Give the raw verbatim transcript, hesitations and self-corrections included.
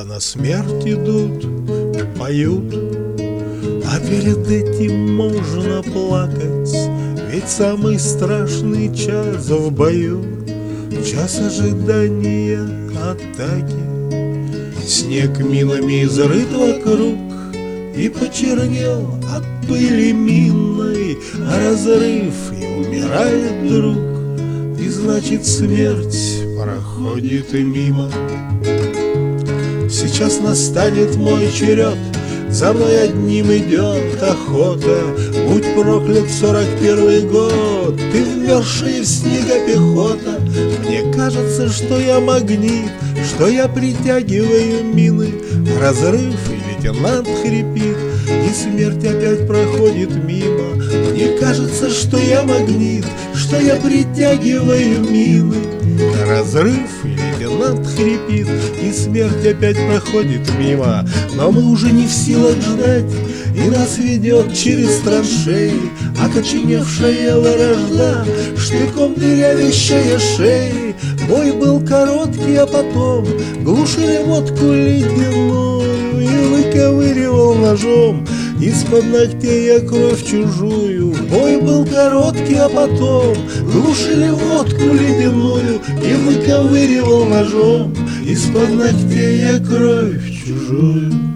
на смерть идут, поют, а перед этим можно плакать, ведь самый страшный час в бою — час ожидания атаки. Снег минами изрыт вокруг и почернел от пыли минной, а разрыв и умирает друг, и значит смерть проходит и мимо. Сейчас настанет мой черед, за мной одним идет охота. Будь проклят сорок первый год, ты вмерзшая в снега пехота. Мне кажется, что я магнит, что я притягиваю мины. Разрыв и лейтенант хрипит, и смерть опять проходит мимо. Мне кажется, что я магнит, что я притягиваю мины. Разрыв и лейтенант хрипит, и смерть опять проходит мимо. Но мы уже не в силах ждать, и нас ведет через траншеи окоченевшая вражда, штыком дырявящая шеи. Бой был короткий, а потом глушили водку ледяную и выковыривал ножом из-под ногтей я кровь чужую. Бой был короткий, а потом глушили водку ледяную и выковыривал ножом из-под ногтей я кровь чужую.